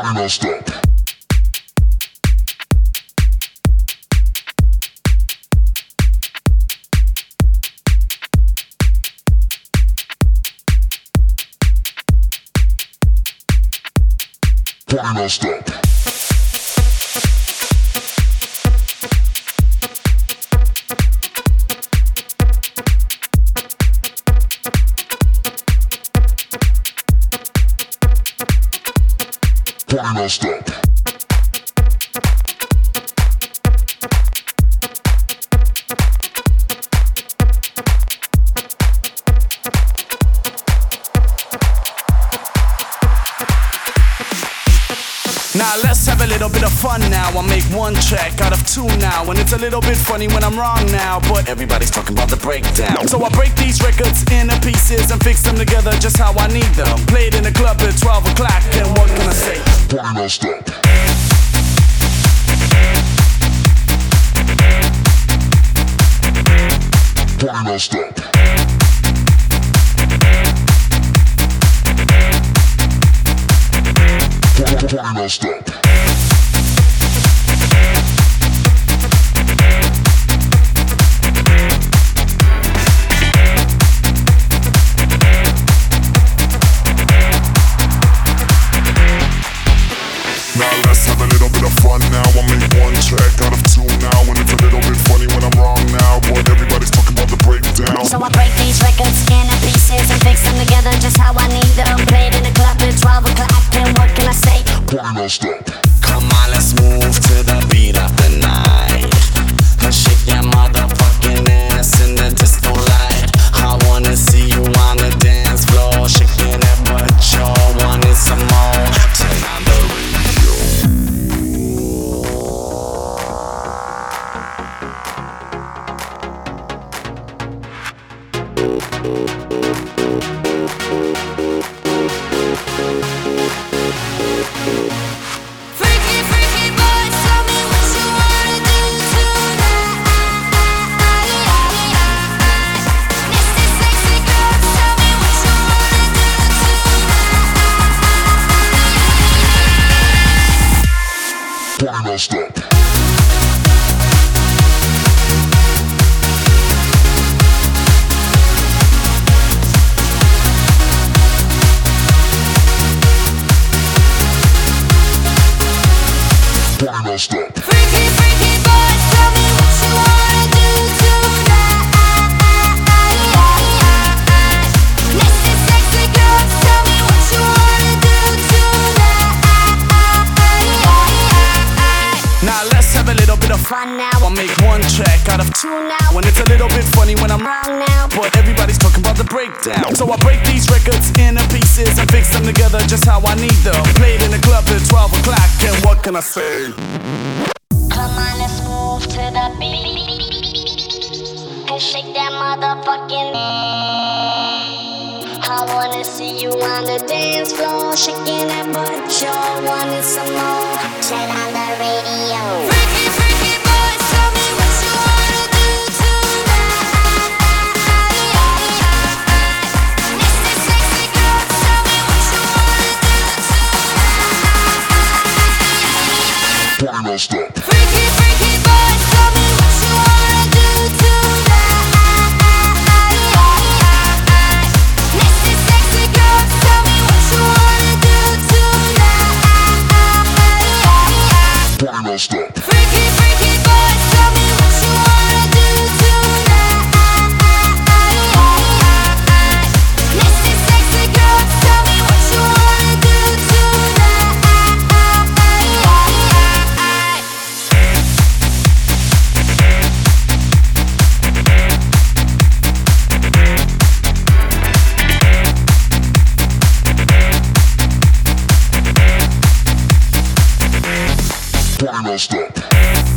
Party non-stop. Party non-stop. Party non-stop. Now let's have a little bit of fun now. I'll make one track out of two now, and it's a little bit funny when I'm wrong now, but everybody's talking about the breakdown. So I break these records into pieces and fix them together just how I need them. Played in the club at 12 o'clock, and what can I say? Party non-stop. Party non-stop. Party non-stop. Now let's have a little bit of fun now. I'll make one track out of two now, and it's a little bit funny when I'm wrong now, but everybody's talking about the breakdown. So I break these records into pieces and fix them together just how I need them. Played in the club at 12 o'clock, and what can I say? Party non-stop. Come on, let's move to the beat of the night. And shake that motherfucking ass in the disco light. I wanna see you on the dance floor, shaking that butt, y'all wanted some more. Turn on the radio. Freaky, freaky boys, tell me what you wanna do tonight. Mr. Sexy Girls, tell me what you wanna do tonight. Party non-stop. Party non-stop. Freaky, freaky boys, tell me what you wanna do tonight. Mr. Sexy Girls, tell me what you wanna do tonight. Now let's have a little bit of Fun now, I'll make one track out of two two now, when it's a little bit funny when I'm wrong now. but everybody's talking about the breakdown. So I break these records into pieces and fix them together just how I need them. Played in the club at 12 o'clock, and what can I say? Come on, let's move to the beat and shake that motherfucking I wanna see you on the dance floor, shaking that butt, sure wanted some more. Turn on the radio. Freaky, freaky boys, tell me what you wanna do tonight. Mr. Sexy Girls, tell me what you wanna do tonight. Party non-stop. Freaky, freaky boys, tell me what you wanna do tonight. Mr. Sexy Girls, tell me what you wanna do tonight. Party non-stop. Freaky, freaky boys, tell me what you wanna do tonight. Mr. Sexy Girls, tell me what you wanna do tonight. Party non-stop.